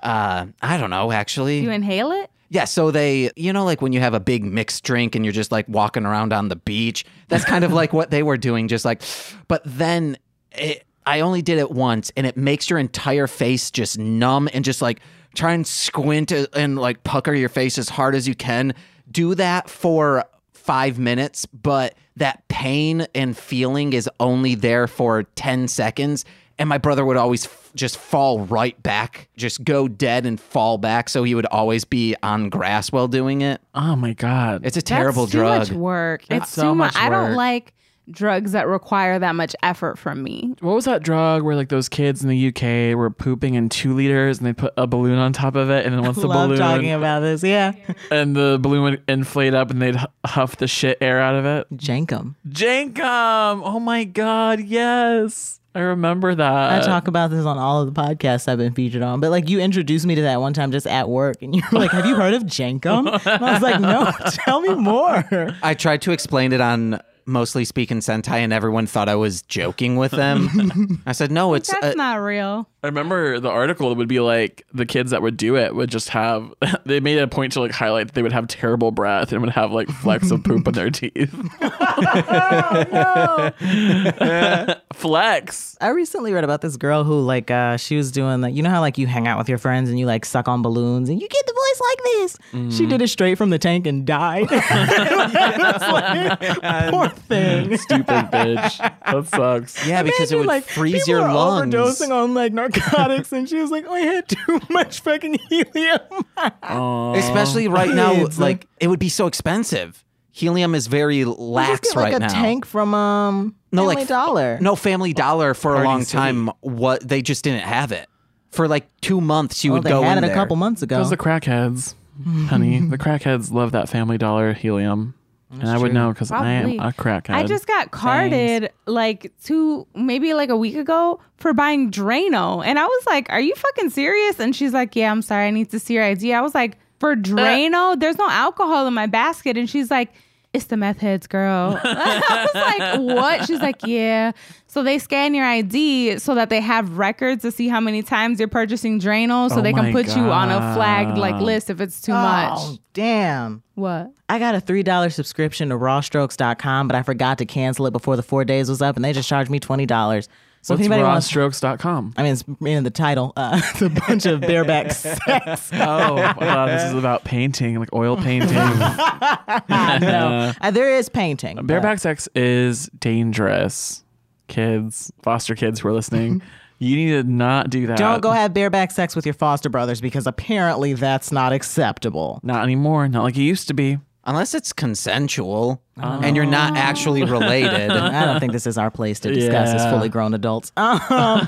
I don't know, actually. You inhale it? Yeah, so they, like when you have a big mixed drink and you're just like walking around on the beach, that's kind of like what they were doing, just like, but then I only did it once and it makes your entire face just numb and just like try and squint and like pucker your face as hard as you can. Do that for 5 minutes, but that pain and feeling is only there for 10 seconds. And my brother would always just fall right back, just go dead and fall back. So he would always be on grass while doing it. Oh my God. It's a terrible That's drug. too much work. That's It's so too much much. I don't work. like drugs that require that much effort from me. What was that drug where like those kids in the UK were pooping in 2 liters and they put a balloon on top of it, and then once the Love balloon talking about this. Yeah. and the balloon would inflate up and they'd huff the shit air out of it? Jankum. Jankum! Oh my God, yes. I remember that. I talk about this on all of the podcasts I've been featured on. But like you introduced me to that one time just at work and you were like, have you heard of Jankum? And I was like, no, tell me more. I tried to explain it on Mostly Speaking Sentai and everyone thought I was joking with them. I said, no, it's... That's not real. I remember the article would be like the kids that would do it would just have, they made a point to like highlight that they would have terrible breath and would have like flecks of poop in their teeth. Flex. I recently read about this girl who like she was doing like, you know how like you hang out with your friends and you like suck on balloons and you get the voice like this. She did it straight from the tank and died. Poor thing. Stupid bitch. That sucks. Yeah, because it Imagine, would like, freeze people your are lungs. overdosing on like narcotics and she was like, oh, I had too much fucking helium. Especially right now, It's like it would be so expensive. Helium is very lax Just get, like right a now. tank from Family Dollar. No, Family Dollar for a Party long City. time. What they just didn't have it for like 2 months. You Well, would they go had in it there. a couple months ago. Those the crackheads, honey. The crackheads love that Family Dollar helium. And I would know because I am Probably. a crackhead. I just got carded maybe a week ago for buying Drano. And I was like, are you fucking serious? And she's like, yeah, I'm sorry. I need to see your ID. I was like, for Drano? There's no alcohol in my basket. And she's like, it's the meth heads, girl. I was like, what? She's like, yeah. So they scan your ID so that they have records to see how many times you're purchasing Drano so Oh they my can put you on a flagged God. list if it's too much. Oh, damn. What? I got a $3 subscription to rawstrokes.com, but I forgot to cancel it before the 4 days was up, and they just charged me $20. So What's if anybody wants, rawstrokes.com? I mean, it's in the title. It's a bunch of bareback sex. Oh, I thought this is about painting, like oil painting. No, there is painting. but- Bareback sex is dangerous. Kids, foster kids who are listening, you need to not do that. Don't go have bareback sex with your foster brothers because apparently that's not acceptable. Not anymore. Not like it used to be. Unless it's consensual and you're not actually related. I don't think this is our place to discuss as Yeah. fully grown adults. What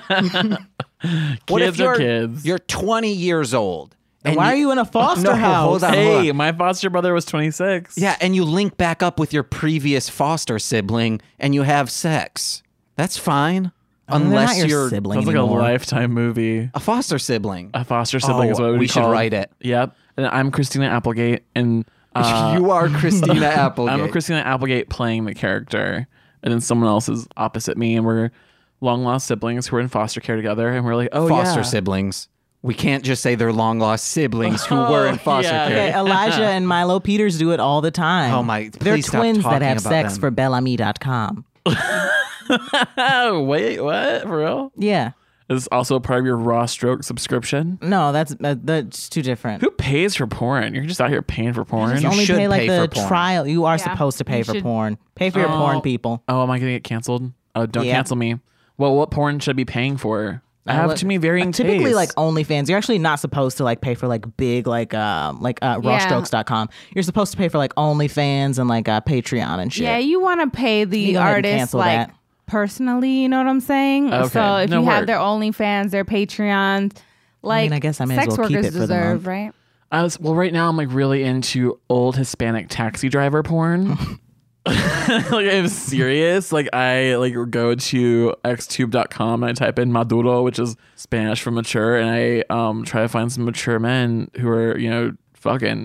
Kids are kids. You're 20 years old. And why are you in a foster No, house? hold on. Hey, my foster brother was 26. Yeah, and you link back up with your previous foster sibling and you have sex. That's fine. They're not Unless your you're sibling Sounds like anymore. a Lifetime movie. a foster sibling. A foster sibling is what it would we be should called. write it. Yep. And I'm Christina Applegate, and You are Christina Applegate. I'm Christina Applegate playing the character, and then someone else is opposite me, and we're long lost siblings who are in foster care together, and we're like, oh foster yeah. siblings. We can't just say they're long lost siblings who were in foster yeah. care. Okay, Elijah and Milo Peters do it all the time. Oh my- They're please stop twins that talking have about sex them. for Bellamy.com. Oh, wait, what? For real? Yeah. Is this also a part of your Raw Stroke subscription? No, that's too different. Who pays for porn? You're just out here paying for porn. Just You only should pay like pay the for porn. trial. You are Yeah, supposed to pay you for should. porn. Pay for your porn, people. Oh, am I going to get canceled? Oh, don't Yeah. cancel me. Well, what porn should I be paying for? I have Look, too many varying typically tastes. like OnlyFans. You're actually not supposed to like pay for like big rawstrokes.com. You're supposed to pay for like OnlyFans and like Patreon and shit. Yeah, you want to pay You the go ahead and artist cancel like that. personally, you know what I'm saying? Okay, So if no you have word. their OnlyFans, their Patreons, like I guess I may as sex well keep workers it for the deserve, month. right? Right now I'm like really into old Hispanic taxi driver porn. Like I'm serious. Like I like go to xtube.com and I type in Maduro, which is Spanish for mature, and I try to find some mature men who are, fucking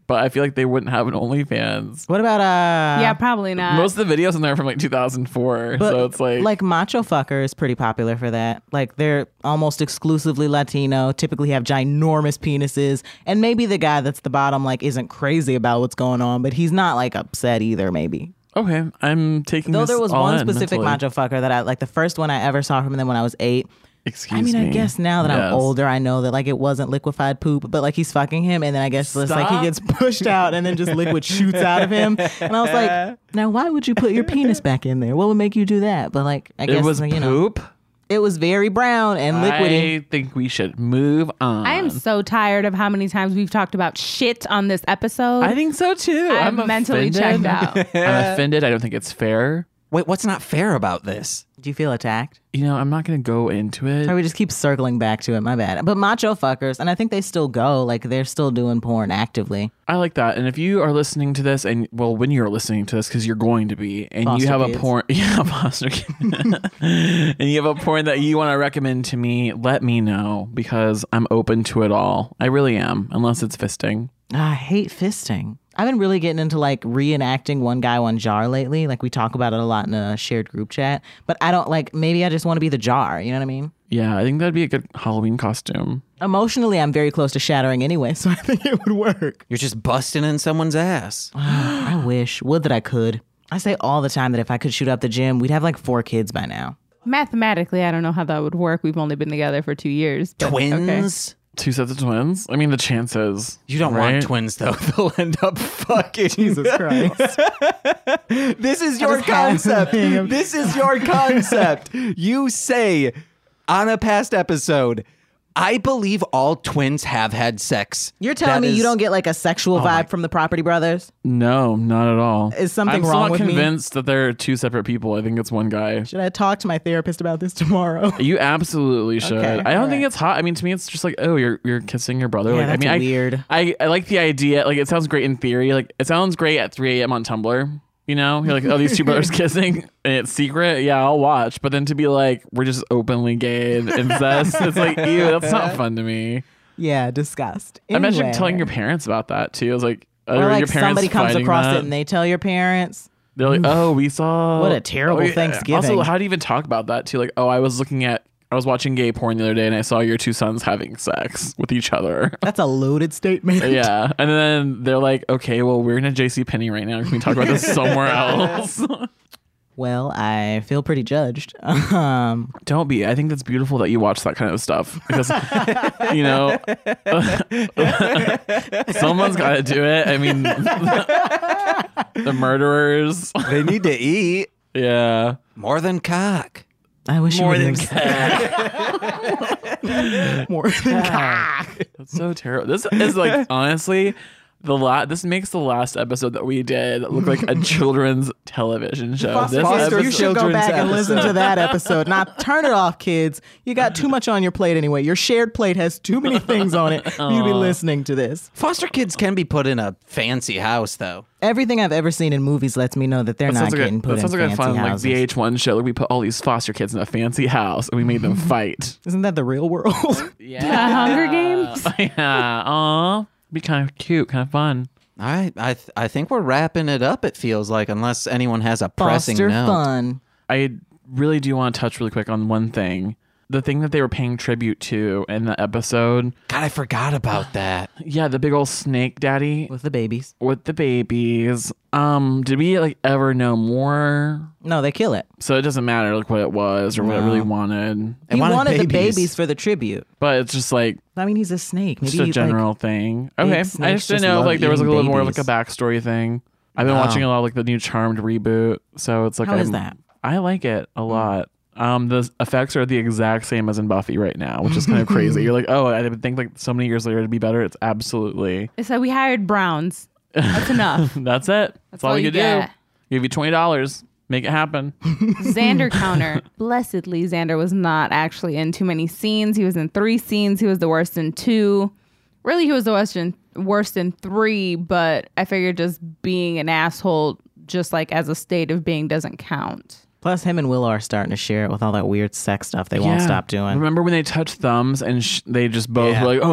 but I feel like they wouldn't have an OnlyFans. What about yeah, probably not. Most of the videos in there are from like 2004, But so it's like Macho Fucker is pretty popular for that. Like they're almost exclusively Latino, typically have ginormous penises, and maybe the guy that's the bottom like isn't crazy about what's going on, but he's not like upset either. Maybe. okay, I'm taking. Though this there was all one in specific mentally. Macho Fucker that I like. The first one I ever saw from them when I was 8. Excuse me. I guess now that I'm Yes. older, I know that like it wasn't liquefied poop, but like he's fucking him, and then I guess it's like he Stop. gets pushed out, and then just liquid shoots out of him. And I was like, now why would you put your penis back in there? What would make you do that? But like, I guess It was you know, poop. it was very brown and liquidy. I think we should move on. I am so tired of how many times we've talked about shit on this episode. I think so too. I'm mentally offended. checked out. I'm offended. I don't think it's fair. Wait, what's not fair about this? Do you feel attacked? You know, I'm not going to go into it. Or we just keep circling back to it. My bad. But Macho Fuckers, and I think they still go. Like they're still doing porn actively. I like that. And if you are listening to this, and well, when you're listening to this, because you're going to be, and Foster you have kids. a porn, yeah, foster kid, and you have a porn that you want to recommend to me, let me know because I'm open to it all. I really am, unless it's fisting. I hate fisting. I've been really getting into like reenacting One Guy, One Jar lately. Like we talk about it a lot in a shared group chat. But I don't like, maybe I just want to be the jar. You know what I mean? Yeah, I think that'd be a good Halloween costume. Emotionally, I'm very close to shattering anyway, so I think it would work. You're just busting in someone's ass. I wish. Would that I could. I say all the time that if I could shoot up the gym, we'd have like 4 kids by now. Mathematically, I don't know how that would work. We've only been together for 2 years. but okay. Twins? 2 sets of twins? I mean, the chances. You don't right? want twins, though. They'll end up fucking. Jesus Christ. This is your just have concept. them. This is your concept. You say on a past episode, I believe all twins have had sex. You're telling That me you is- don't get like a sexual my- vibe from the Property Brothers? No, not at all. Is something I'm still wrong not with me? convinced that they're 2 separate people. I think it's one guy. Should I talk to my therapist about this tomorrow? You absolutely should. Okay, I don't all think right. it's hot. I mean, to me, it's just like, oh, you're kissing your brother. Yeah, like, that's I mean, weird. I like the idea. Like, it sounds great in theory. Like, it sounds great at 3 a.m. on Tumblr. You know, you're like, oh, these 2 brothers kissing and it's secret. Yeah, I'll watch. But then to be like, we're just openly gay and incest. It's like, ew, that's not fun to me. Yeah, disgust. Imagine Anyway. telling your parents about that too. I was like, Or are like your parents somebody comes fighting across that? it and they tell your parents. They're like, oh, we saw. What a terrible yeah. Thanksgiving. Also, how do you even talk about that too? Like, oh, I was watching gay porn the other day and I saw your 2 sons having sex with each other. That's a loaded statement. Yeah. And then they're like, okay, well, we're in a JCPenney right now. Can we talk about this somewhere else? Well, I feel pretty judged. Don't be. I think that's beautiful that you watch that kind of stuff because, you know, someone's got to do it. I mean, the murderers. They need to eat Yeah. more than cock. I wish More you than would more than cock. That's so terrible. This is like honestly this makes the last episode that we did look like a children's television show. This Foster, you episode- should go children's back and listen to episode. that episode. Not turn it off, kids. You got too much on your plate anyway. Your shared plate has too many things on it for you to be listening to this. Foster kids can be put in a fancy house, though. Everything I've ever seen in movies lets me know that they're not getting put in sounds like a fancy fun houses. like VH1 show. Like we put all these foster kids in a fancy house and we made them fight. Isn't that the real world? Yeah, Hunger Games? Yeah, aw, be kind of cute, kind of fun. All right, I think we're wrapping it up, it feels like, unless anyone has a pressing Foster note. fun. I really do want to touch really quick on one thing. The thing that they were paying tribute to in the episode. God, I forgot about that. Yeah, the big old snake daddy With the babies. with the babies. Did we like ever know more? No, they kill it. So it doesn't matter like what it was or what it really wanted. They He wanted the babies. babies for the tribute. But it's just like I mean, he's a snake. Maybe just a he, general thing. Okay. I snakes just didn't just know if love like there was like a eating little more of like a babies. backstory thing. I've been Wow. watching a lot of like the new Charmed reboot. So it's like How is that? I like it a lot. The effects are the exact same as in Buffy right now, which is kind of crazy. You're like, oh, I would think like so many years later it'd be better. It's absolutely. It's like we hired Browns. That's enough. That's it. That's all all you you could do. get. Give you $20. Make it happen. Xander counter. Blessedly, Xander was not actually in too many scenes. He was in 3 scenes. He was the worst in 2. Really, he was the worst in 3, but I figured just being an asshole, just like as a state of being, doesn't count. Plus, him and Willow are starting to share it with all that weird sex stuff they won't stop doing. Remember when they touched thumbs and they just both Yeah. were like,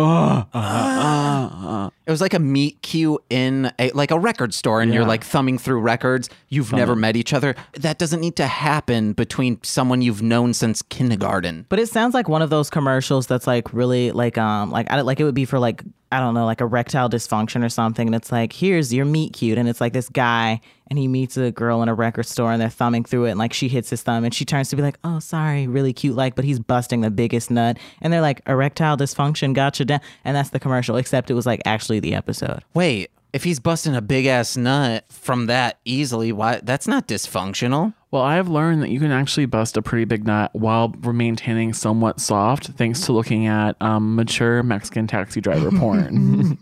oh. It was like a meet cute in a record store, and you're Yeah. like thumbing through records. You've never met each other. That doesn't need to happen between someone you've known since kindergarten. But it sounds like one of those commercials that's like really like it would be for like, I don't know, like erectile dysfunction or something. And it's like, here's your meet cute. And it's like this guy and he meets a girl in a record store and they're thumbing through it. And like she hits his thumb and she turns to be like, oh, sorry, really cute. Like, but he's busting the biggest nut. And they're like, erectile dysfunction, gotcha down. And that's the commercial, except it was like actually the episode. Wait, if he's busting a big ass nut from that easily, why? That's not dysfunctional. Well, I have learned that you can actually bust a pretty big nut while maintaining somewhat soft, thanks to looking at mature Mexican taxi driver porn.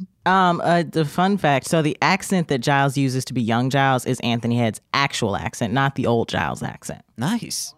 The fun fact, so the accent that Giles uses to be young Giles is Anthony Head's actual accent, not the old Giles accent. Nice.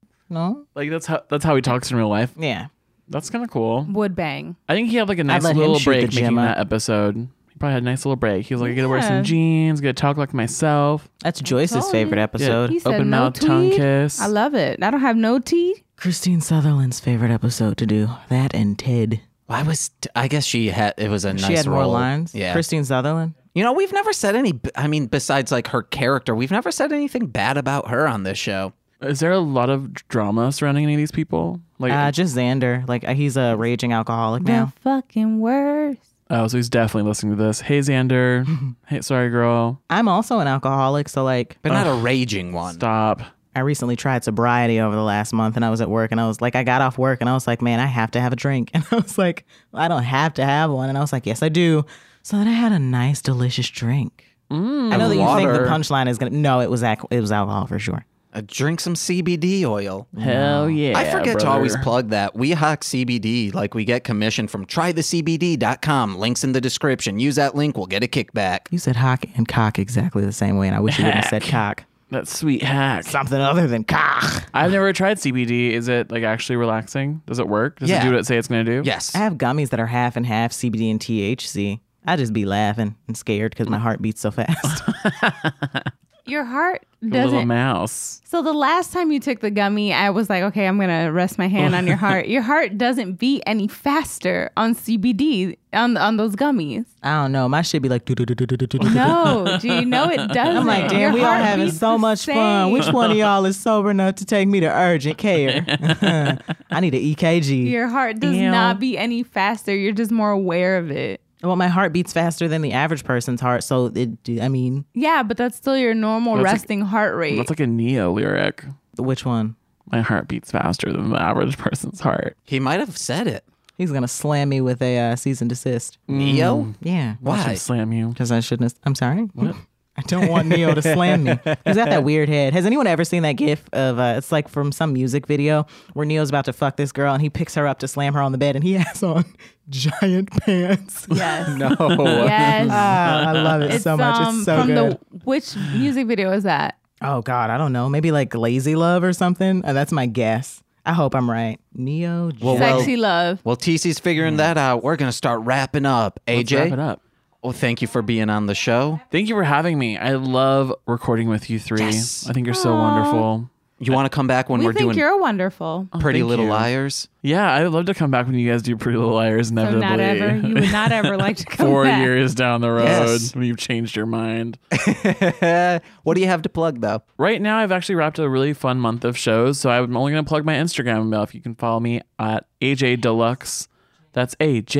No? Like that's how he talks in real life. Yeah. That's kind of cool. Would bang. I think he had like a nice let him little shoot break the gym making up. that episode. He probably had a nice little break. He was like, I gotta wear Yeah. some jeans, gotta talk like myself. That's Joyce's told favorite you. episode. He said Open no mouth tongue tweed. kiss. I love it. I don't have no teeth. Christine Sutherland's favorite episode to do. That and Ted. Why was? I guess she had. It was a nice. She had more role. lines. Yeah. Christine Sutherland. You know, we've never said any. I mean, besides like her character, we've never said anything bad about her on this show. Is there a lot of drama surrounding any of these people? Like, Just Xander. Like he's a raging alcoholic now. The fucking worst. oh, so he's definitely listening to this. Hey, Xander. Hey, sorry, girl. I'm also an alcoholic, so like, But not a raging one. Stop. I recently tried sobriety over the last month, and I was at work, and I was like, I got off work, and I was like, man, I have to have a drink, and I was like, well, I don't have to have one, and I was like, yes, I do. So then I had a nice, delicious drink. I know that you think the water. punchline is gonna. No, it was alcohol for sure. Drink some CBD oil. Hell yeah. I forget to brother. always plug that. We hawk CBD, like we get commission from trythecbd.com. Links in the description. Use that link, we'll get a kickback. You said hock and cock exactly the same way, and I wish you wouldn't have said cock. That sweet hack. Something other than cock. I've never tried CBD. Is it like actually relaxing? Does it work? Does it Yeah. do what it say it's going to do? Yes. I have gummies that are half and half CBD and THC. I just be laughing and scared because my heart beats so fast. Your heart A little doesn't. mouse. So the last time you took the gummy, I was like, okay, I'm gonna rest my hand on your heart. Your heart doesn't beat any faster on CBD on those gummies. I don't know. My shit be like. No, G, no, it doesn't. I'm like, damn, Your we all heart having beats so the much fun. same. Which one of y'all is sober enough to take me to urgent care? I need an EKG. Your heart does Ew. not beat any faster. You're just more aware of it. Well, my heart beats faster than the average person's heart, so I mean, Yeah, but that's still your normal That's like- resting heart rate. That's like a Neo lyric. which one? My heart beats faster than the average person's heart. He might have said it. He's gonna slam me with a cease and desist. Neo? Yeah, Watch him Why? slam you. because I shouldn't. I'm sorry. What? I don't want Neo to slam me. He's got that weird head. Has anyone ever seen that gif of it's like from some music video where Neo's about to fuck this girl and he picks her up to slam her on the bed and he has on giant pants. yes. No. Yes. I love it It's so much. It's so from good. which music video is that? Oh God, I don't know. Maybe like Lazy Love or something. That's my guess. I hope I'm right. Neo. Well, Sexy Love. Well, TC's figuring that out. We're going to start wrapping up. Let's AJ? wrap it up. Well, thank you for being on the show. Thank you for having me. I love recording with you three. Yes. I think you're so wonderful. You want to come back when We we're think doing you're wonderful. Pretty thank Little you. Liars? Yeah, I'd love to come back when you guys do Pretty Little Liars So inevitably. not ever. You would not ever like to come 4 back. years down the road Yes. when you've changed your mind. What do you have to plug, though? Right now, I've actually wrapped a really fun month of shows, so I'm only going to plug my Instagram now. If you can follow me at AJ Deluxe. That's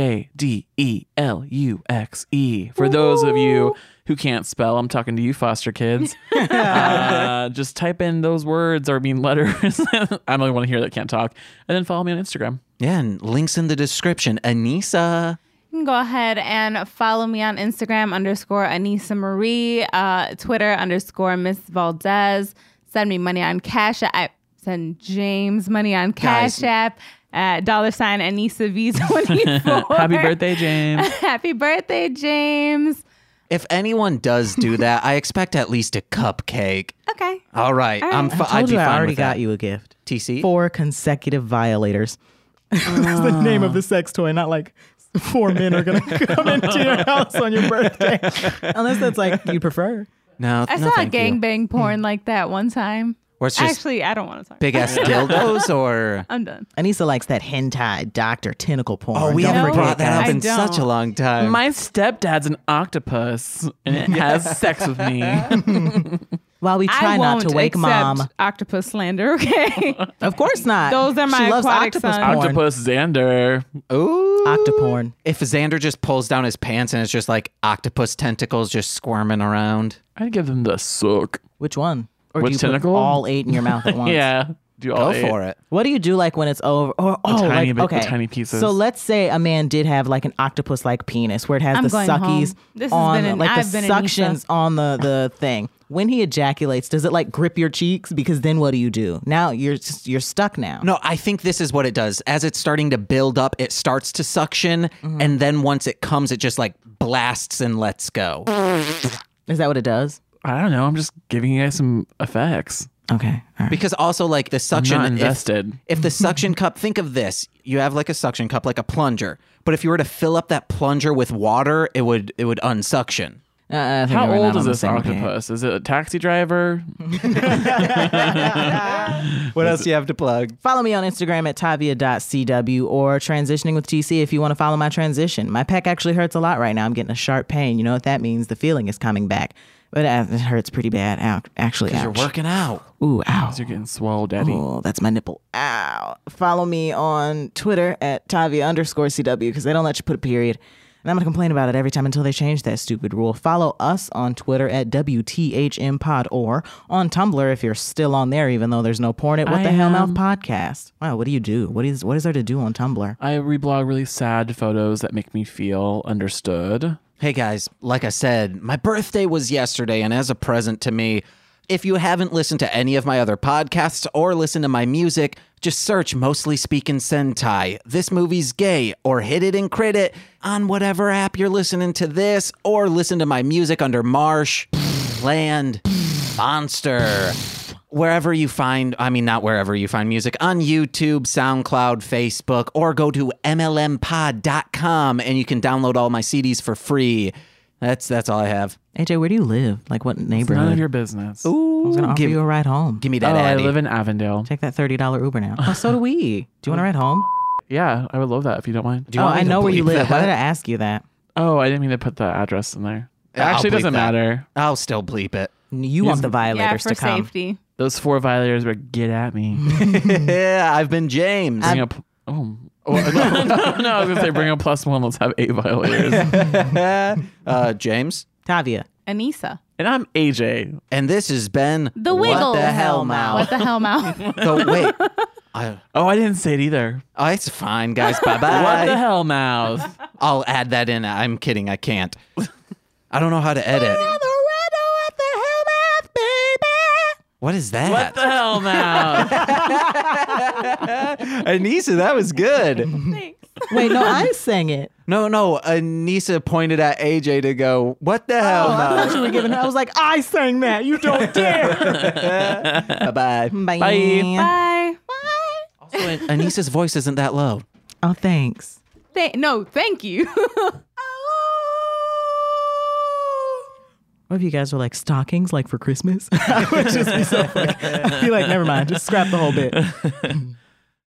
AJDELUXE. For those of you who can't spell, I'm talking to you, foster kids. Just type in those words or letters. I'm the only one here that can't talk. And then follow me on Instagram. Yeah, and links in the description. Anissa. You can go ahead and follow me on Instagram _Anissa Marie, Twitter _Miss Valdez. Send me money on Cash App. Send James money on Cash Guys. App at $ Anissa Visa 24. Happy birthday, James. Happy birthday, James. If anyone does do that, I expect at least a cupcake. Okay. All right. All right. I'd I told be you fine I already with got that. you a gift. TC? 4 consecutive violators. That's the name of the sex toy, not like 4 men are going to come into your house on your birthday. Unless that's like you prefer. No, I no, saw a thank you. gangbang porn like that one time. Or it's just Actually, I don't want to talk. big ass dildos, or I'm done. Anissa likes that hentai doctor tentacle porn. oh, we Don't haven't forget brought that up I in such a don't. long time. My stepdad's an octopus and it has sex with me. While we try I not won't to wake accept mom. octopus slander. Okay. Of course not. Those are my she loves aquatic octopus sons. porn. Octopus Xander. Ooh. Octoporn. If Xander just pulls down his pants and it's just like octopus tentacles just squirming around. I'd give them the suck. Which one? Or Which do you tentacle? put all 8 in your mouth at once? Yeah. Do all Go eight. for it. What do you do like when it's over? Or tiny like bit- okay, the tiny pieces. So let's say a man did have like an octopus-like penis where it has I'm the going suckies home. This has on, been an- like I've the been Anissa. suctions on the thing. When he ejaculates, does it like grip your cheeks? Because then what do? Now you're stuck now. No, I think this is what it does. As it's starting to build up, it starts to suction, and then once it comes, it just like blasts and lets go. Is that what it does? I don't know. I'm just giving you guys some effects. Okay. All right. Because also like the suction, not if- invested. If the suction cup, think of this: you have like a suction cup, like a plunger. But if you were to fill up that plunger with water, it would unsuction. I think How we're not old is on the this same page. octopus? Is it a taxi driver? What else do you have to plug? Follow me on Instagram at tavia.cw or transitioning with TC if you want to follow my transition. My pec actually hurts a lot right now. I'm getting a sharp pain. You know what that means? The feeling is coming back. But it hurts pretty bad. Ow, actually, You're ouch. working out. Ooh, ow. You're getting swole, daddy. Oh, that's my nipple. Ow. Follow me on Twitter at Tavia_CW because they don't let you put a period. And I'm going to complain about it every time until they change that stupid rule. Follow us on Twitter at WTHMPod or on Tumblr if you're still on there, even though there's no porn at What the Hell Mouth Podcast. Wow, what do you do? What is there to do on Tumblr? I reblog really sad photos that make me feel understood. Hey guys, like I said, my birthday was yesterday, and as a present to me, if you haven't listened to any of my other podcasts or listened to my music, just search Mostly Speaking Sentai, This Movie's Gay, or Hit It and Crit It on whatever app you're listening to this, or listen to my music under Marsh, Land, Monster, wherever you find, not wherever you find music, on YouTube, SoundCloud, Facebook, or go to mlmpod.com and you can download all my CDs for free. That's all I have. AJ, where do you live? Like what None neighborhood? of your business. I was going to offer give- you a ride home. Give me that I Addy. live in Avondale. Take that $30 Uber now. Oh, so do we. Do you want to ride home? Yeah, I would love that if you don't mind. Do you Oh, want me I to know where you bleep live. Why that? did I ask you that? Oh, I didn't mean to put the address in there. It I'll actually bleep doesn't that. matter. I'll still bleep it. You want the Yeah, violators for to come. safety. Those 4 violators would get at me. Yeah, I've been James. Bring up. Oh. No, I was gonna say bring a +1. Let's have 8 violators. James. Tavia. Anissa. And I'm AJ. And this has been The What Wiggles. the Hell Mouth. What the hell mouth? So wait. Oh, Oh, I didn't say it either. it's fine, guys. Bye-bye. What the hell, mouth? I'll add that in. I'm kidding. I can't. I don't know how to edit. What is that? What the hell, mouth? Anissa, that was good. Thanks. Wait, no, I sang it. No. Anissa pointed at AJ to go, what the hell? I thought you were giving her. I was like, I sang that. You don't dare. Bye-bye. Bye. Bye. Also, Anissa's voice isn't that low. Oh, thanks. No, thank you. What if you guys were like stockings, like for Christmas? I would just be so like, I'd be like, never mind, just scrap the whole bit.